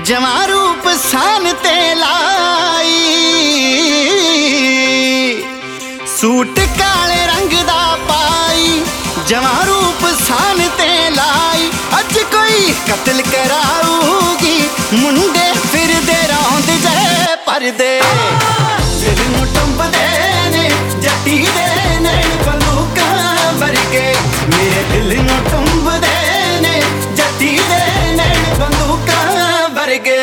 जवां रूप सान ते लाई, सूट काले रंग दा पाई, जवां रूप सान ते लाई। अज कोई कत्ल कराऊगी, मुंडे फिरदे रौंद जे परदे, दिल नूं टुंबदे ने जट्टी दे नैन बंदूकां वर्गे, मेरे दिल नूं टुंबदे ने जट्टी दे नैन बंदूकां वर्गे।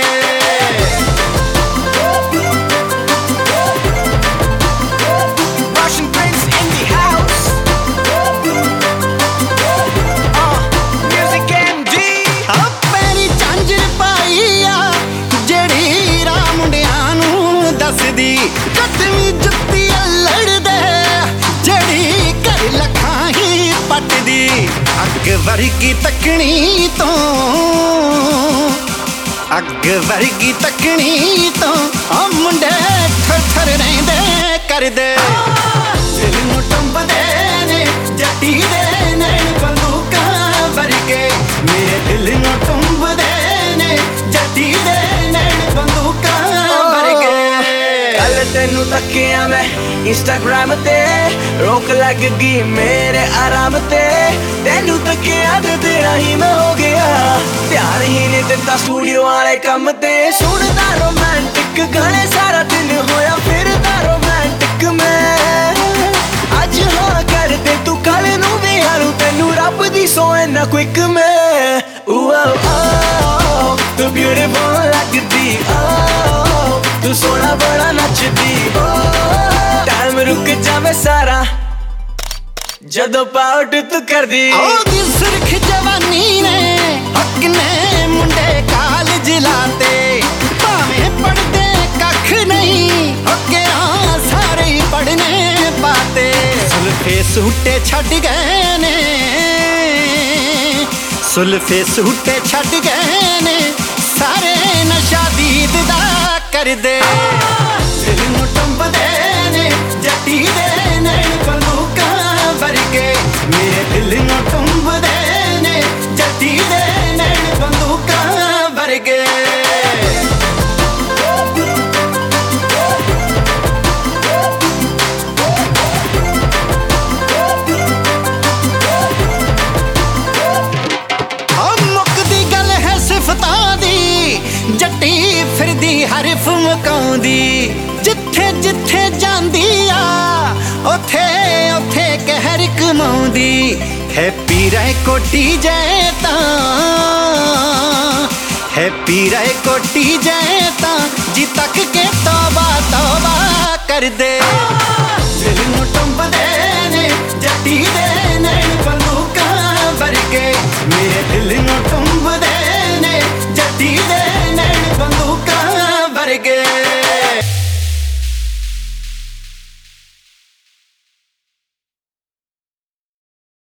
कदमी जुत्ती लड़दे जड़ी घर लखां ही पटदी, अग वर्गी तकनी तो, अग वर्गी तकनी तो मुंडे थर थर रहिंदे करदे, दिल नूं टुंबदे ने जट्टी दे नैन बंदूकां वर्गे, मेरे दिल नूं टुंबदे ने जट्टी दे नैन बंदूकां वर्गे। तेनू तकिया मैं इंस्टाग्राम ते, रोक लग गई मेरे आराम ते, तेनू तकिया ते तेरा ही मैं हो गया, ध्यान ही नहीं दिता स्टूडियो वाले कम ते। सुनदा रोमांटिक गाने सारा दिन होया फिरदा रोमांटिक मैं, अज हाँ कर दे तू कल नू भी हारू, तेनू रब दी सोए ना क्विक मैं। तू ब्यूटीफुल लगदी, तू सोना बड़ा नचदी, टाइम रुक जावे सारा जदों पाउट तू कर दी। ओदी सुरख जवानी ने हक ने मुंडे कालज लाते, भावें पढ़दे कख नहीं हके सारे ही पढ़ने पाते, सुल्फे सूटे छड्ड गए ने, सुल्फे सूटे छड्ड गए ने, सारे नशा दीद दा करदे, दिल नूं टुंबदे ने जट्टी दे नैन बंदूकां वर्गे, मेरे दिल नूं टुंबदे ने जट्टी दे नैन बंदूकां वर्गे। जट्टी फिरदी हरफ मकाउंदी, जिथे जिथे जांदी आ ओथे ओथे कहर कमाउंदी, हैप्पी रह कोटी जाए तां, हैप्पी रह कोटी जाए तां, जी तक के तौबा तौबा कर दे, दिल नूं टुंबदे ने जट्टी दे नैन बंदूकां वर्गे।